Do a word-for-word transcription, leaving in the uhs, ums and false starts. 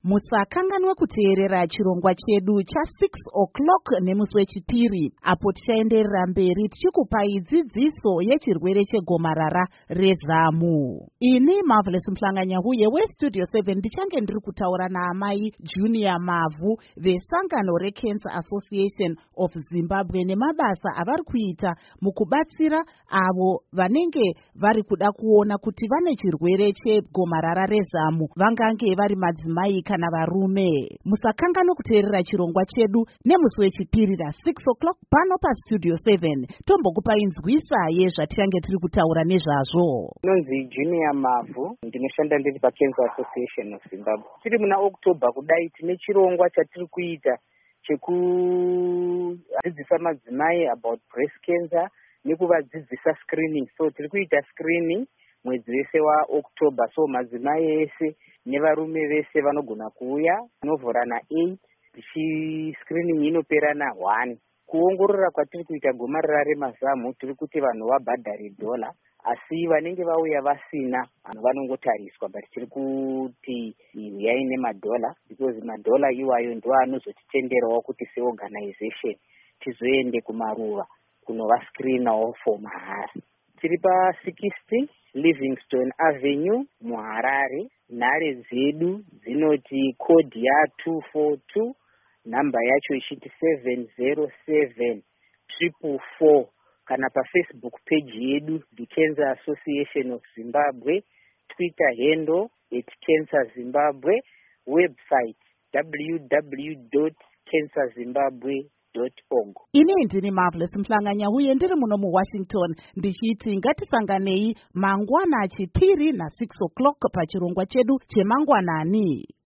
Musakanganwa kuteerera chirongwa chedu cha six o'clock nemusi wechipiri, apo tichaenderera mberi tichikupai dzidziso yechirwere chegomarara rezamu. Ini Marvelous Mhlanganyahuye weStudio seven ndichange ndiri kutaura naamai Junior Mavhu vesangano reCancer Association of Zimbabwe nemabasa avari kuita mukubatsira avo vanenge vari kuda kuona kuti vane chirwere chegomarara rezamu, vangange vari madzimai kana varume. Musakanganwa kuteerera chirongwa chedu nemusi wechipiri ra six o'clock pano paStudio seven. Tombokupai nzwisa yezvatichange tiri kutaura nezvazvo. Nonzi Junior Mavhu, ndinoshanda ndiri paCancer Association of Zimbabwe. Tiri muna October kudai tine chirongwa chatiri kuita chekudzidzisa madzimai about breast cancer nekuvadzidzisa screening. So tiri kuita screening mwedzi wese waOctober. So madzimai ese nevarume vese vanogona kuuya novhora na eight, tichi screening inopera na one. Kuongorora kwatiri kuita gomarara remazamu tiri kuti vanhu vabhadhare dola, asi vanenge vauya vasina vanhu vanongotariswa, but tiri kuti uyai nemadola because madola iwayo ndo anozotitenderawo kuti seorganization tizoende kumaruva kunovascreenawo for mahara. Tiri pa sixty Livingstone Avenue muHarare. Nhare dzedu dzinoti code ya two four two, namba yacho ichiti seven zero seven triple four. Kana pa Facebook page yedu The Cancer Association of Zimbabwe, Twitter handle at Cancer Zimbabwe, website w w w dot cancer zimbabwe dot org. Ine ndini Marvelous Mhlanganyahuye ndiri muno muWashington ndichiti ngatisanganei mangwana chipiri na six o'clock pachirongwa chedu chemangwanani.